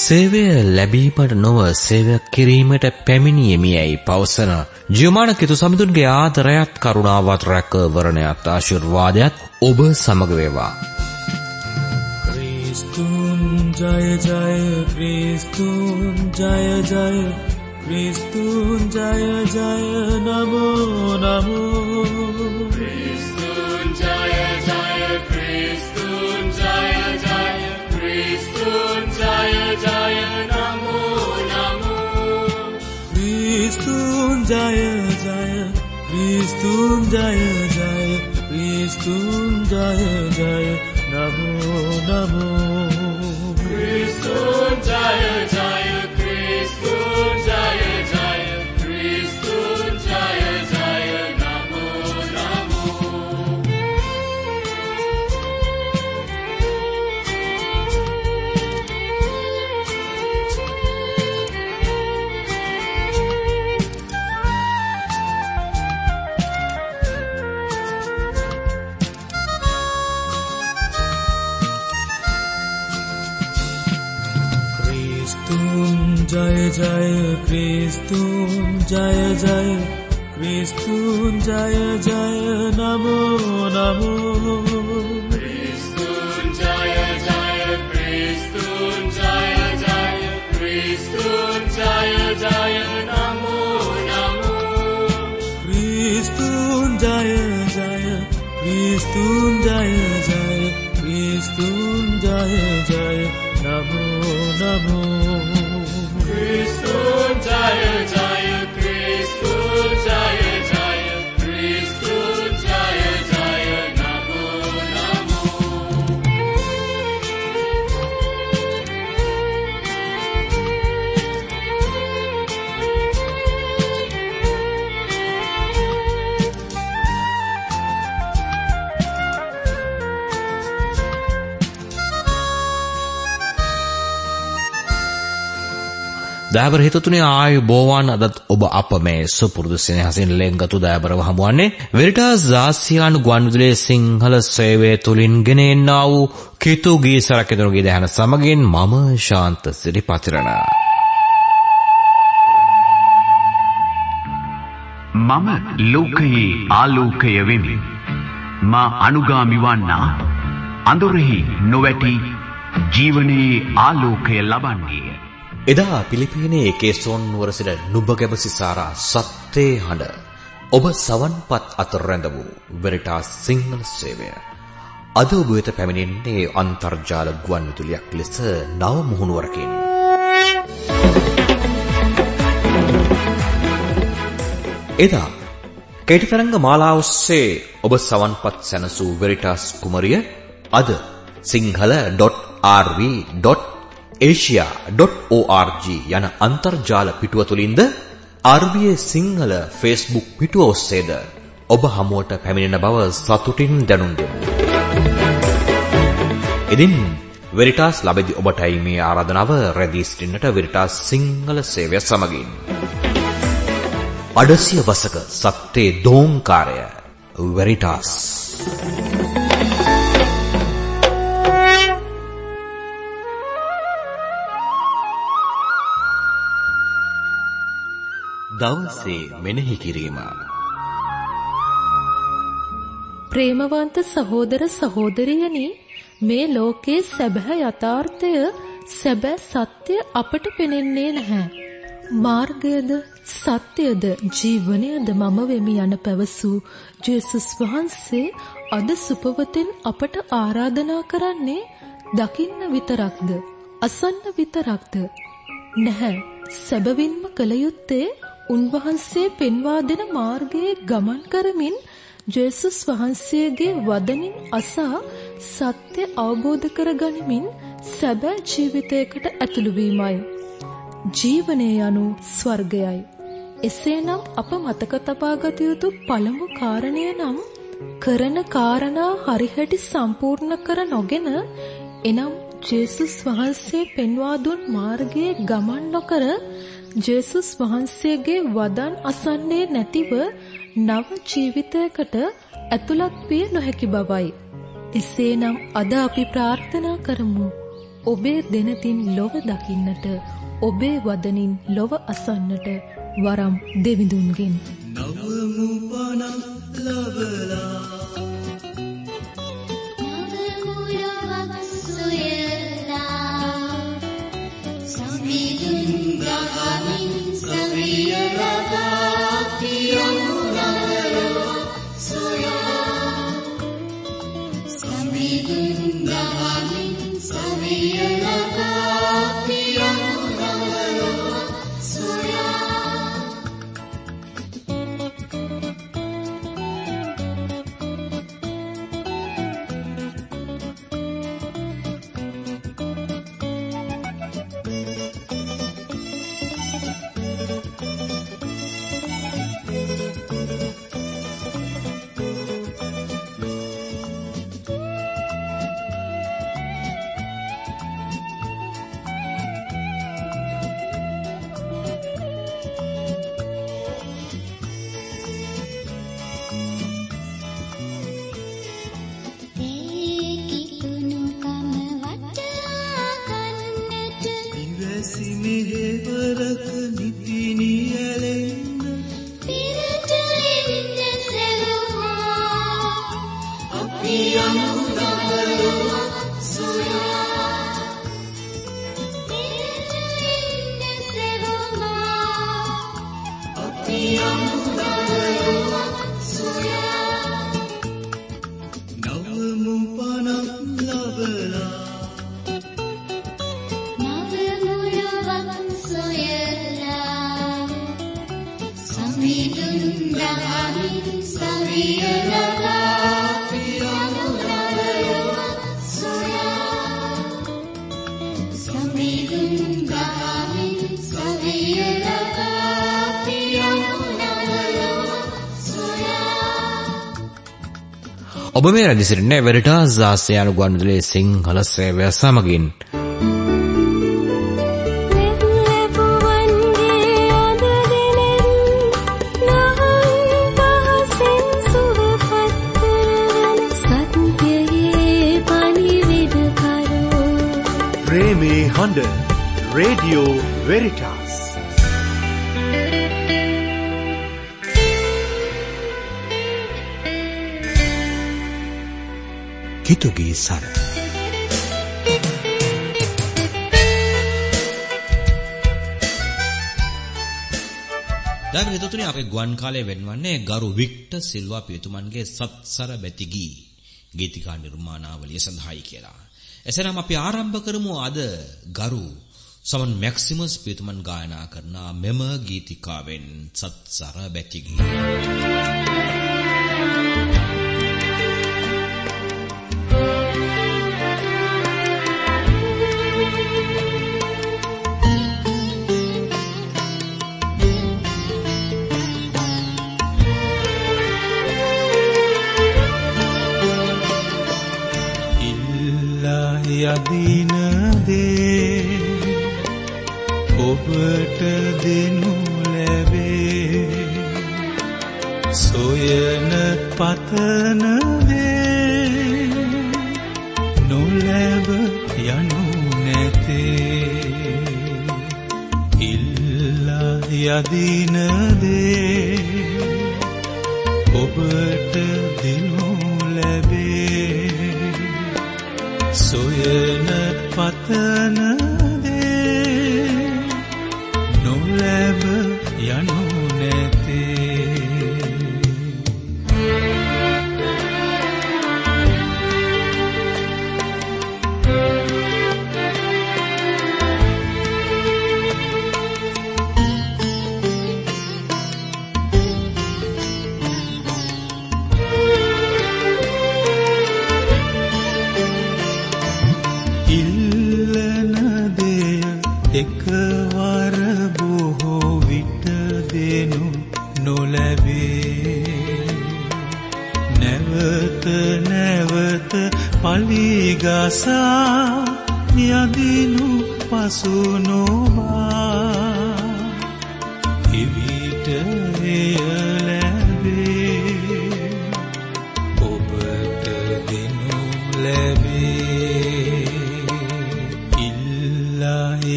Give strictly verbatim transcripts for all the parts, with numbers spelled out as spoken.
සේවය ලැබීමට නොව සේවය කිරීමට පැමිණීමේයි පවසන ජීවමාන කිතු සමිඳුන්ගේ ආදරයත් කරුණාවත් රැකවරණයත් ආශිර්වාදයත් ඔබ සමග වේවා. ක්‍රිස්තුන් ජය ජය ක්‍රිස්තුන් ජය ජය ක්‍රිස්තුන් ජය ජය නමෝ නමෝ ක්‍රිස්තුන් ජය ජය ක්‍රිස්තුන් ජය ජය ක්‍රිස්තුන් ජය ජය නමෝ නමෝ ක්‍රිස්තුන් ජය ජය ක්‍රිස්තුන් ජය ජය ක්‍රිස්තුන් ජය ජය නමෝ නමෝ ක්‍රිස්තුන් ජය ජය ක්‍රිස්තුන් ජය ජය ක්‍රිස්තුන් ජය ජය නමෝ නමෝ जय जय क्रिस्तुन जय जय क्रिस्तुन जय जय नमो नमो क्रिस्तुन जय जय क्रिस्तुन जय जय क्रिस्तुन जय जय नमो नमो क्रिस्तुन जय जय क्रिस्तुन जय जय क्रिस्तुन जय जय नमो नमो क्रिस्तुन जय जय क्रिस्तुन जय जय क्रिस्तुन जय जय नमो नमो දයාබර හිතතුනේ ආයුබෝවන් අදත් ඔබ අප මේ සුපුරුදු සෙනෙහසින් ලෙන්ගතු දයාබරව හමුවන්නේ වෙරිටාස් ආසියානු ගුවන්විදුලියේ සිංහල සේවය තුලින් ගෙන එන්නා වූ කිතු ගී සරකෙදුරුගේ දහන සමගින් මම ශාන්ත සිරිපතිරණ. මම ලෝකයේ ආලෝකය වෙමි. මා අනුගාමි වන්නා අඳුරෙහි නොවැටි ජීවනයේ ආලෝකය ලබන්නේ. එදා පිලිපීනයේ කේසෝන් නුවර සිට නුඹගැබ සිසාරා සත්‍යේ හඬ ඔබ සවන්පත් අතර රැඳ වූ වෙරිටාස් සිංහල සේවය අද ඔබ වෙත පැමිණෙන්නේ අන්තර්ජාල ගුවන්විදුලියක් ලෙස නව මුහුණුවරකින්. එදා කේටි තරංග මාලාව ඔස්සේ ඔබ සවන්පත් සැනසූ වෙරිටාස් කුමරිය අද Sinhala dot R V dot asia dot org යන අන්තර්ජාල පිටුව තුලින්ද ආර් වී සිංහල Facebook පිටුව ඔස්සේද ඔබ හමුවට පැමිණෙන බව සතුටින් දැනුම් දෙමු. ඉතින් වෙරිටාස් ලැබෙදි ඔබටයි මේ ආරාධනාව රැඳී සිටින්නට වෙරිටාස් සිංහල සේවය සමගින්. අඩසිය වසක සත්‍යේ දෝංකාරය වෙරිටාස්. දවසේ මෙනෙහි කිරීම. ප්‍රේමවන්ත සහෝදර සහෝදරියනි, මේ ලෝකයේ සැබෑ යථාර්ථය සැබෑ සත්‍ය අපට පෙනෙන්නේ නැහැ. මාර්ගයද සත්‍යද ජීවනයද මම වෙමි යන පැවසූ ජේසුස් වහන්සේ අද සුපවතෙන් අපට ආරාධනා කරන්නේ දකින්න විතරක්ද අසන්න විතරක්ද? නැහැ. සැබවින්ම කළ යුත්තේ උන්වහන්සේ පෙන්වා දෙන මාර්ගයේ ගමන් කරමින් ජේසුස් වහන්සේගේ වදනින් අසා සත්‍ය අවබෝධ කරගනිමින් සැබෑ ජීවිතයකට ඇතුළු වීමයි. ජීවනය යනු ස්වර්ගයයි. එසේනම් අප මතක තබා ගත යුතු පළමු කාරණය නම් කරන කාරණා හරිහැටි සම්පූර්ණ කර නොගෙන එනම් ජේසුස් වහන්සේ පෙන්වා දුන් මාර්ගයේ ගමන් නොකර ජේසුස් වහන්සේගේ වදන් අසන්නේ නැතිව නව ජීවිතයකට ඇතුළත් විය නොහැකි බවයි. එසේනම් අද අපි ප්‍රාර්ථනා කරමු. ඔබේ දෙනතින් ලොව දකින්නට ඔබේ වදනින් ලොව අසන්නට වරම් දෙවිඳුන්ගෙන් නවමු පනක් ලබලා ඔබ මේ රැඳී සිටින්නේ වෙරිටාස් ආසියානු ගුවන්විදුලියේ සිංහල සේවය සමගින්. ප්‍රේමේ හඬ රේඩියෝ වෙරිටාස්. කිතුගේ සර දැන් හිතුතුනේ අපේ ගුවන් කාලයේ වෙන්වන්නේ ගරු වික්ටර් සිල්වා පියතුමන්ගේ සත්සර බැතිගී ගීතිකා නිර්මාණාවලිය සඳහායි කියලා. එසේනම් අපි ආරම්භ කරමු අද ගරු සමන් මැක්සිමස් පියතුමන් ගායනා කරන මෙම ගීතිකාවෙන් සත්සර බැතිගී. යදින දේ ඔබට දෙනු ලැබේ සොයන පතන දේ නොලැබ යනු නැතේ ඉල්ලා යදින දේ ඔබට දෙනු ලැබේ සොයන පතන දේ නොලැබ යනු නැතේ එකවර බොහෝ විට දෙනු නොලැබේ නැවත නැවත පලිගසා යදිනු පසු නොබා එවිට එය ලැබේ ඔබට දෙනු ලැබේ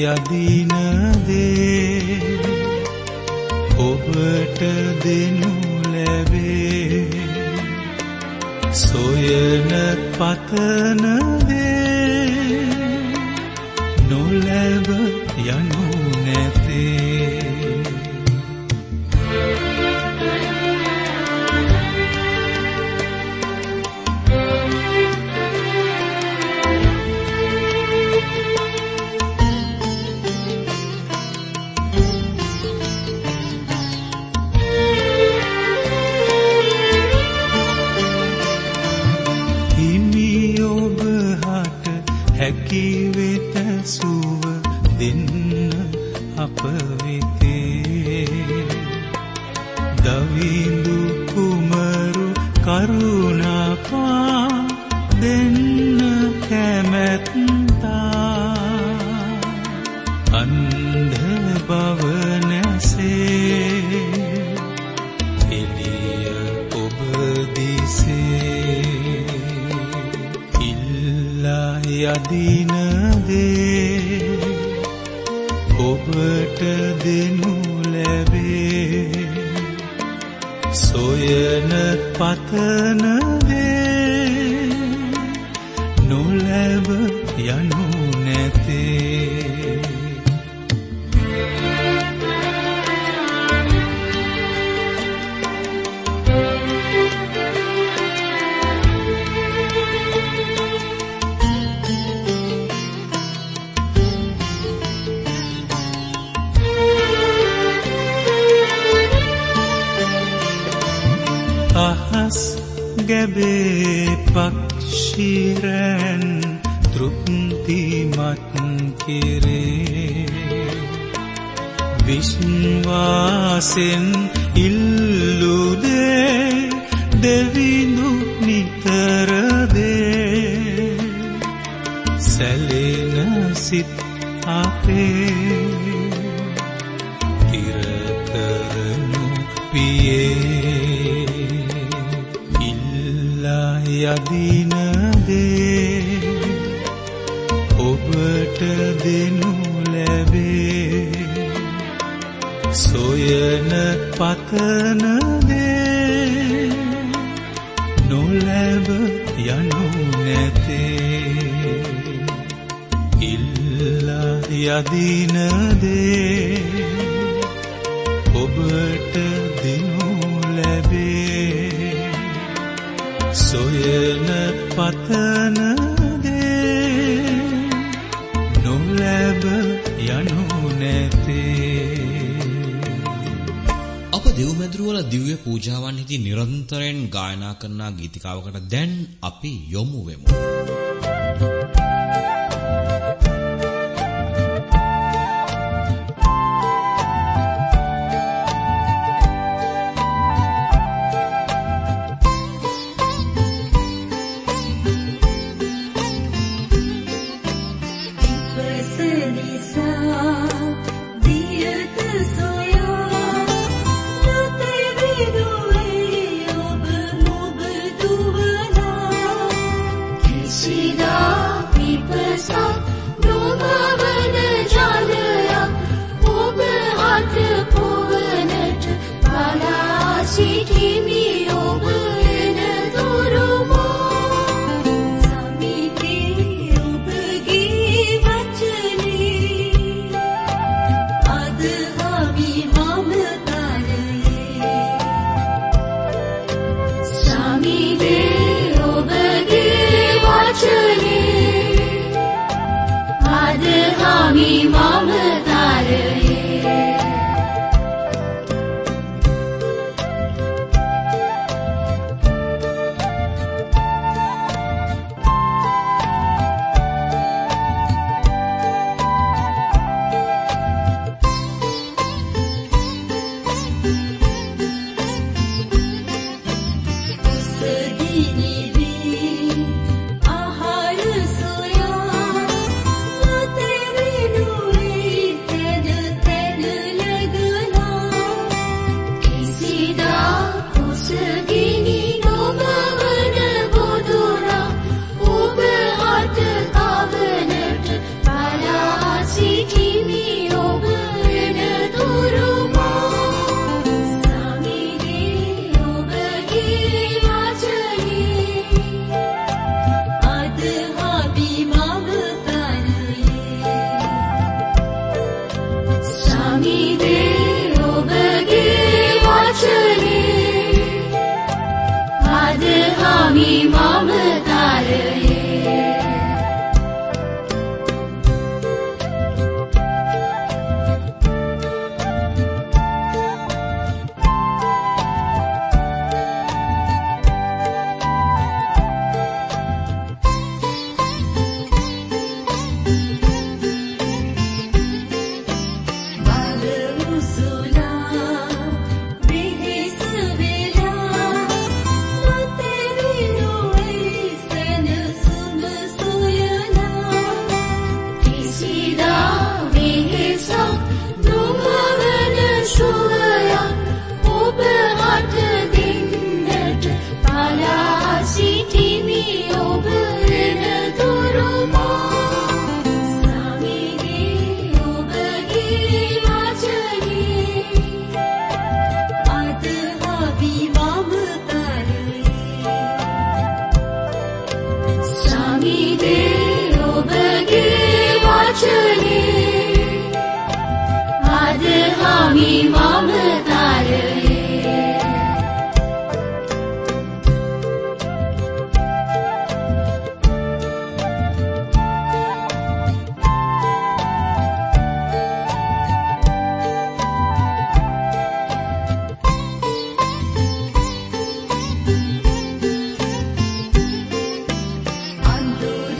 යදින දේ ඔබට දෙනු ලැබේ සොයන පතන දේ නොලැබ යනු නැතේ හැකිවෙත සුව දෙන්න අප වෙතේ දවිඳු කුමරු කරුණාපා දෙන්න කැමැත්තා අන්ධ බව නැසේ එළිය ඔබ දිසේ යදින දේ ඔබට දෙනු ලැබේ සොයන පතන දේ නොලැබ යනු නැතේ අහස් ගැබේ පක්ෂිරන් තෘප්තිමත් කෙරේ විශ්වාසෙන් ඉල්ලුදේ දෙවිඳු නිතර දේ සැලෙන සිත් අපේ තිරකරනු පියේ යදින දේ ඔබට දෙනු ලැබේ සොයන පතන දේ නොලැබ යනු නැතේ ඉල්ලා යදින දේ ඔබට දෙනු ලැබේ සොයන පතන දේ නොලැබ යනු නැතේ අප දෙව්මැදුරුවල දිව්‍ය පූජාවන්හිදී නිරන්තරයෙන් ගායනා කරන ගීතිකාවකට දැන් අපි යොමු වෙමු.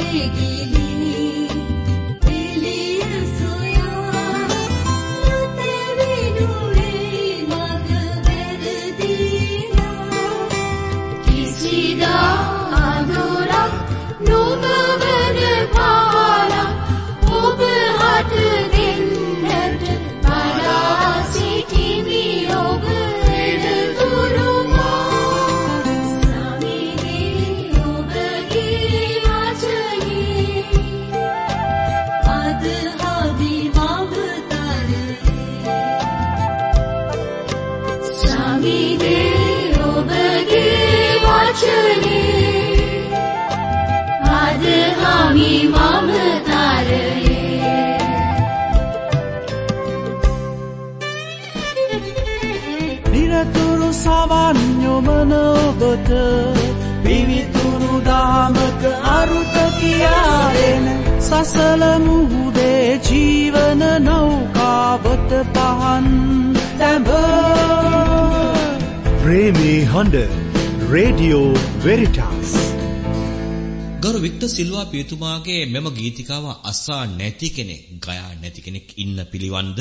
නිරතුරු සවන්යොමන ඔබට පිවිතුරු දාමක අරුත කියාදෙන සසල මුහුදේ ජීවන නෞකාවට පහන් තැඹ ප්‍රේමී හඬ රේඩියෝ වෙරිටාස්. ගරු වික්ටර් සිල්වා පියතුමාගේ මෙම ගීතිකාව අසා නැති කෙනෙක්, ගයා නැති කෙනෙක් ඉන්න පිළිවන්ද?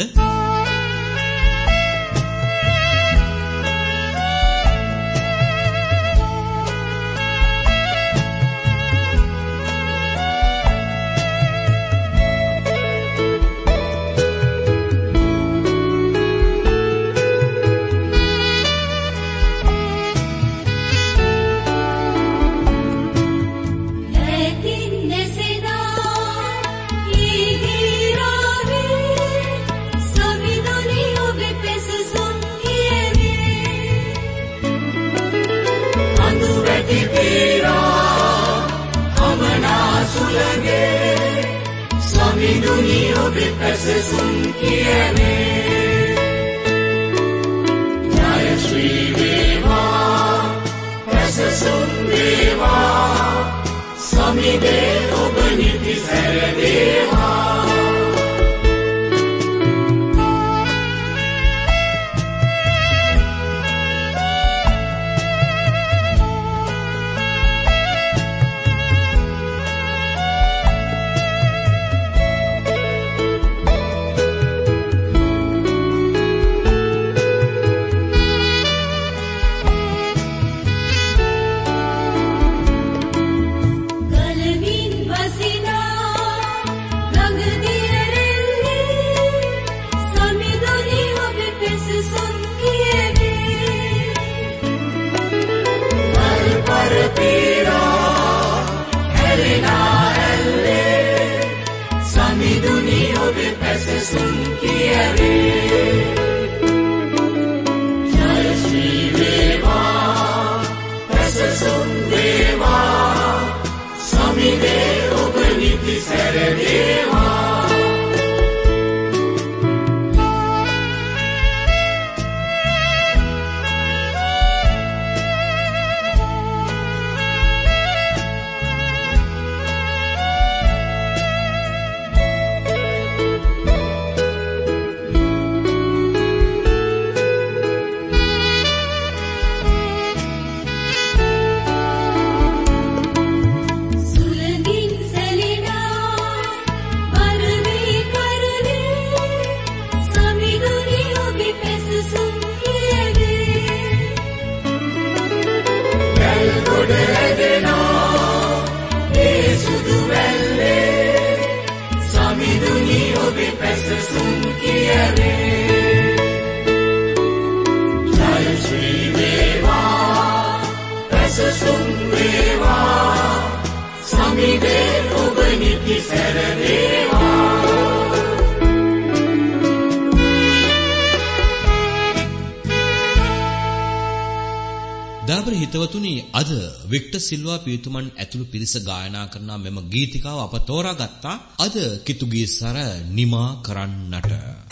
දාබර හිතවතුනි, අද වික්ටර් සිල්වා පියතුමන් ඇතුළු පිරිස ගායනා කරන මෙම ගීතිකාව අප තෝරාගත්තා අද කිතුගී සර නිමා කරන්නට.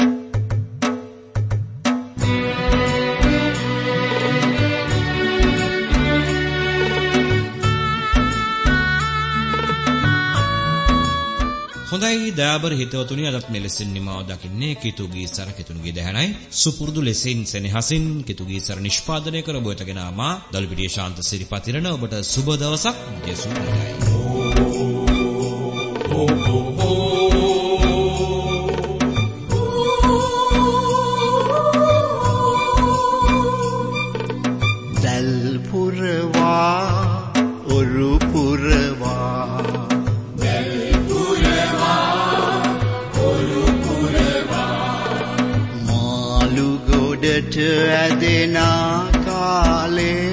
හොඳයි දයාබර හිතවතුනි, අදත් මෙලෙසින් නිමාව දකින්නේ කිතුගී සර කිතුණුගේ දහනයි. සුපුරුදු ලෙසින් සෙනෙහසින් කිතුගී සර නිෂ්පාදනය කර ඔබට ගෙන ආමා දල්පිටිය ශාන්ත සිරිපතිරණ. ඔබට සුබ දවසක්. ජේසුස් වහන්සේ උඩට ඇදෙන කාලේ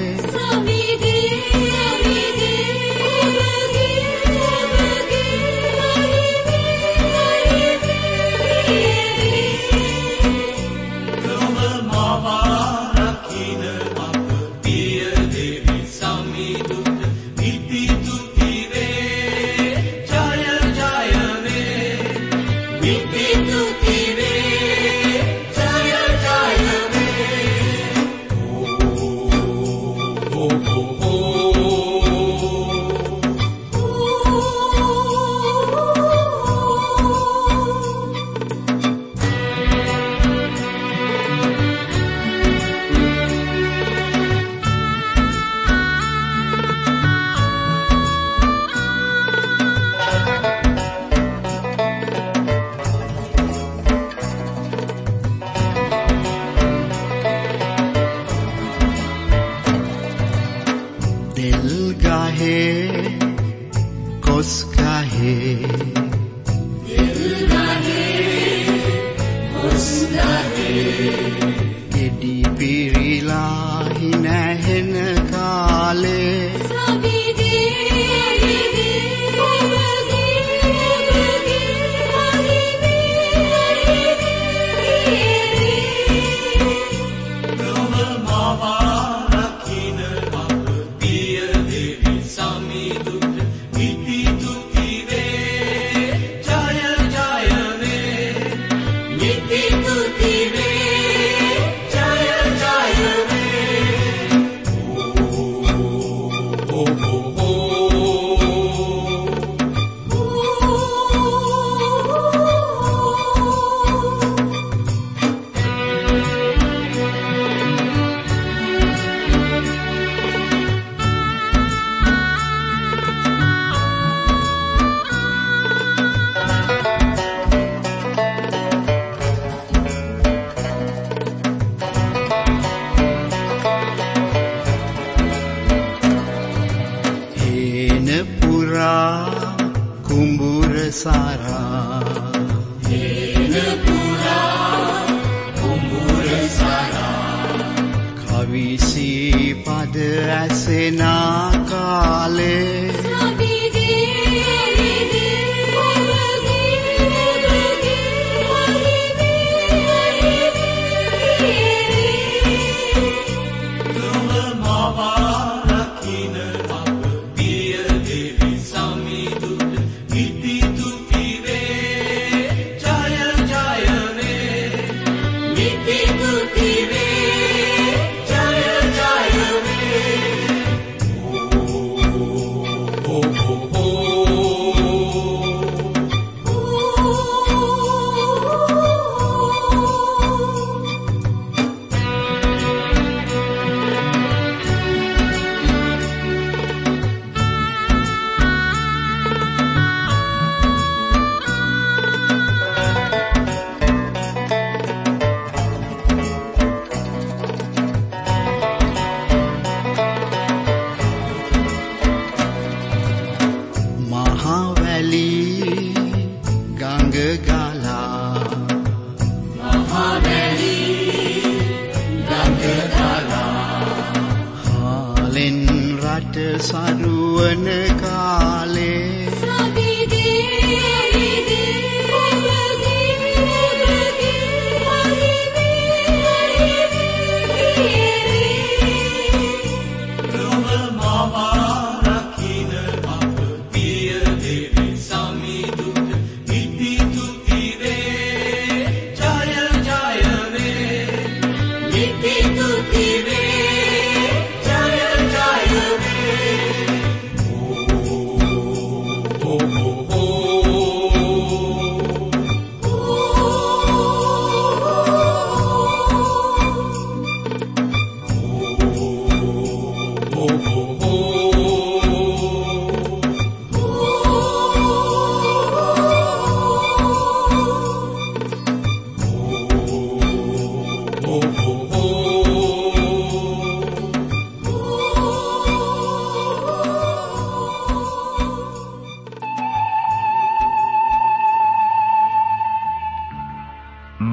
Oh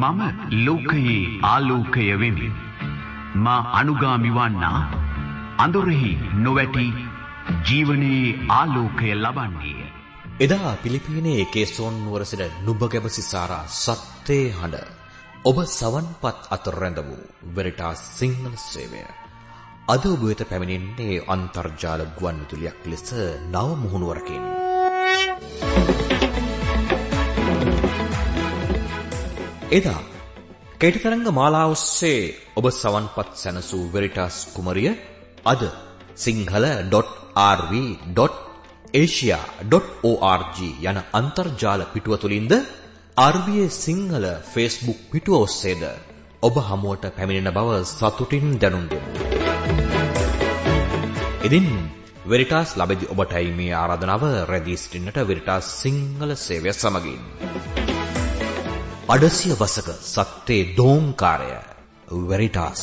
මම ලෝකයේ ආලෝකය වෙමි. මා අනුගාමි වන්නා අඳුරෙහි නොවැටි ජීවනයේ ආලෝකය ලබන්නේය. එදා පිලිපීනයේ කේසෝන් නුවර සිට නුඹගැබ සිසාරා සත්‍යේ හඬ ඔබ සවන්පත් අතර රැඳ වූ වෙරිටාස් සිංහල සේවය අද ඔබ වෙත පැමිණෙන්නේ අන්තර්ජාල ගුවන්විදුලියක් ලෙස නව මුහුණුවරකින්. එදා කේටතරංග මාලාව ඔස්සේ ඔබ සවන්පත් සැනසූ වෙරිටාස් කුමරිය අද Sinhala dot R V dot Asia dot O R G යන අන්තර්ජාල පිටුව තුලින්ද R B A Sinhala Facebook පිටුව ඔස්සේද ඔබ හමුවට පැමිණෙන බව සතුටින් දැනුම් දෙමු. ඉතින් වෙරිටාස් ලැබෙදි ඔබටයි මේ ආරාධනාව රැඳී සිටින්නට වෙරිටාස් සිංහල සේවය සමගින්. අඩසිය වසක සත්‍යේ දෝංකාරය වෙරිටාස්.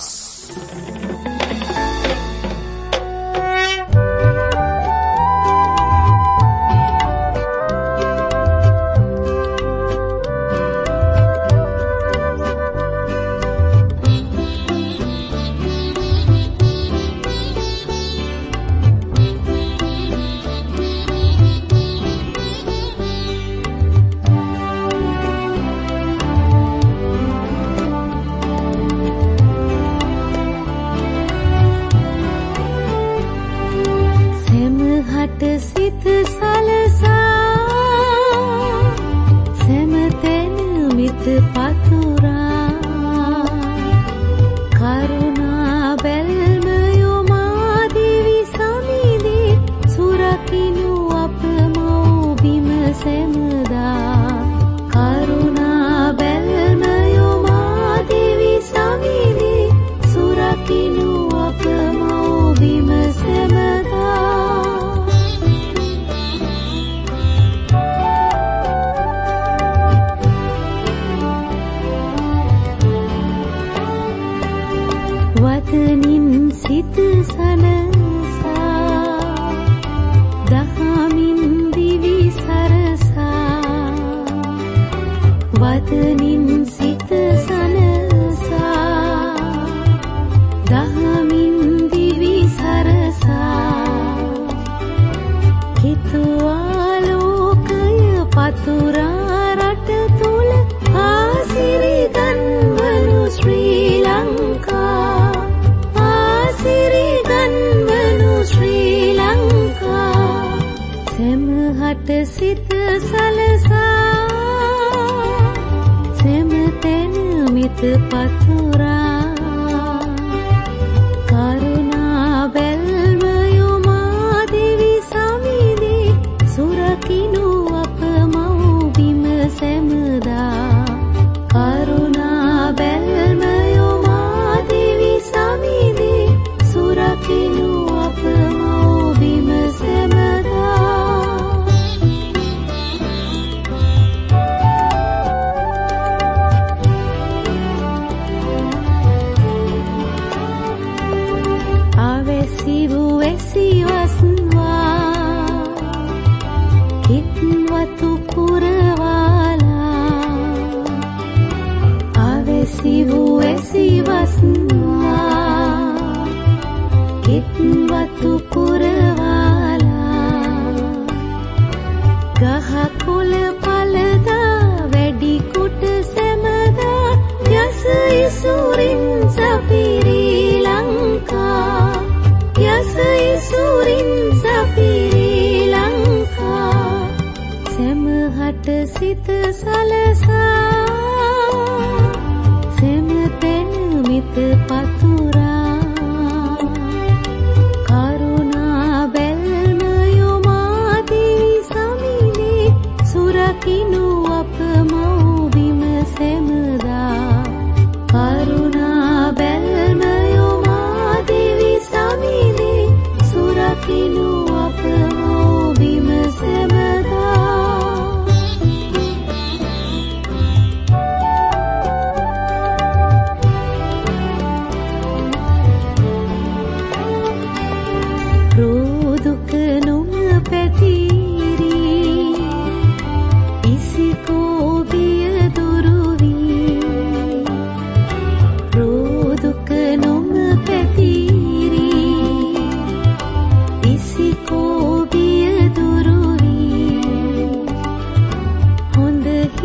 Isiko biya duruvi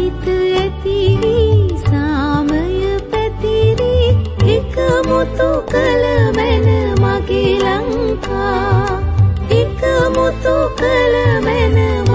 සිත ඇතිවි සාමය පැතිරි එකමුතු කල මැන මගේ ලංකා එකමුතු කල මැන